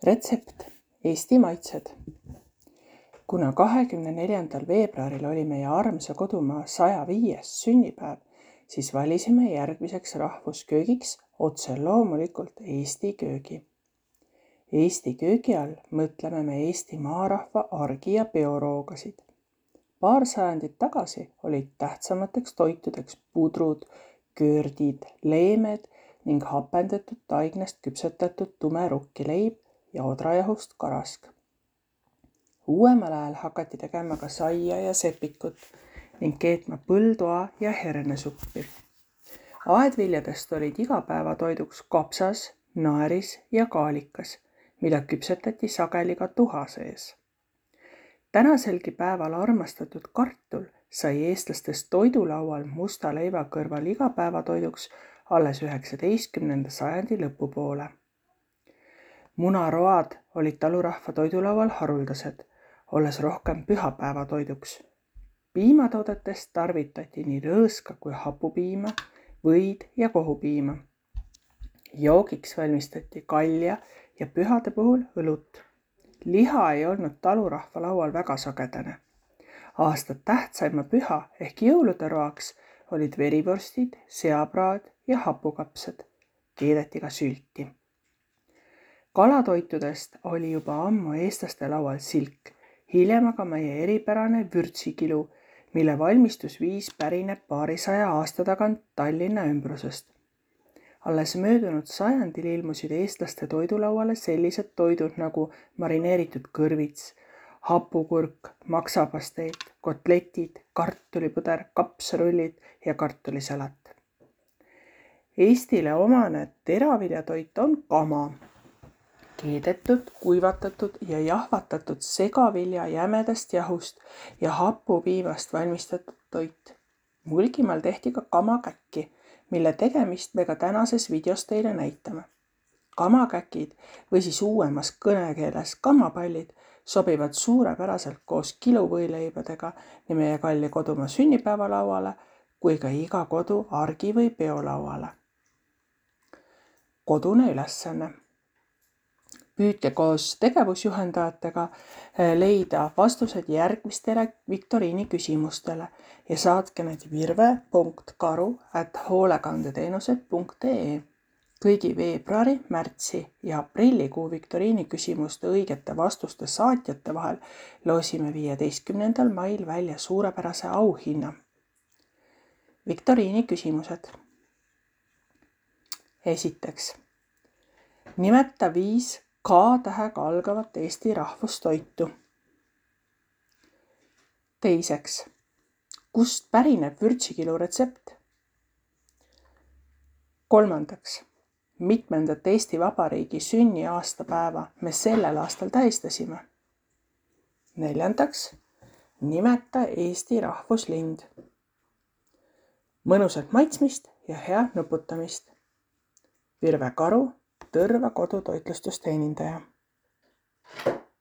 Retsept Eesti maitsed. Kuna 24. veebruaril oli meie armsa kodumaa 105. sünnipäev, siis valisime järgmiseks rahvusköögiks otse loomulikult Eesti köögi. Eesti köögi all mõtleme me Eesti maarahva argi- ja peoroogasid. Paar sajandit tagasi olid tähtsamateks toitudeks pudrud, köördid, leemed ning hapendatud taignast küpsetatud tume rukkileib ja odrajahust karask. Uuemal ajal hakati tegema ka saia ja sepikut ning keetma põldoa ja hernesuppi. Aedviljadest olid igapäevatoiduks kapsas, naeris ja kaalikas, mida küpsetati sageli ka tuha sees. Tänaselgi päeval armastatud kartul sai eestlastest toidulaual musta leiva kõrval igapäevatoiduks alles 19. sajandi lõpupoole. Munaroad olid talurahva toidulaual haruldased, olles rohkem pühapäevatoiduks. Piimatoodetest tarvitati nii rõõska kui hapupiima, võid ja kohupiima. Joogiks valmistati kalja ja pühade puhul õlut. Liha ei olnud talurahva laual väga sagedane. Aasta tähtsaima püha ehk jõulude roaks olid verivorstid, seapraad ja hapukapsad. Keedeti ka sülti. Kalatoitudest oli juba ammu eestlaste laual silk, hiljem aga meie eripärane vürtsikilu, mille valmistusviis pärineb paarisaja aasta tagant Tallinna ümbrusest. Alles möödunud sajandil ilmusid eestlaste toidulauale sellised toidud nagu marineeritud kõrvits, hapukurk, maksapasteed, kotletid, kartulipuder, kapsarullid ja kartulisalat. Eestile omane teraviljatoit on kama. Keedetud, kuivatatud ja jahvatatud segavilja jämedast jahust ja hapupiimast valmistatud toit. Mulgimaal tehti ka kamakäkki, mille tegemist me ka tänases videos teile näitame. Kamakäkid või siis uuemas kõnekeeles kamapallid sobivad suurepäraselt koos kiluvõileibadega nii meie kalli kodumaa sünnipäevalauale kui ka iga kodu argi- või peolauale. Kodune ülesanne. Püüdke koos tegevusjuhendajatega leida vastused järgmistele viktoriini küsimustele ja saatke need virve.karu@hoolekandeteenused.ee. Kõigi veebruari, märtsi ja aprillikuu viktoriini küsimuste õigete vastuste saatjate vahel loosime 15. mail välja suurepärase auhinna. Viktoriini küsimused. Esiteks. Nimeta 5 K-tähega algavat Eesti rahvustoitu. Teiseks. Kust pärineb vürtsikilu retsept? Kolmandaks. Mitmendat Eesti Vabariigi sünniaastapäeva me sellel aastal tähistasime? Neljandaks. Nimeta Eesti rahvuslind. Mõnusat maitsmist ja head nuputamist. Virve Karu, Tõrva kodutoitlustusteenindaja.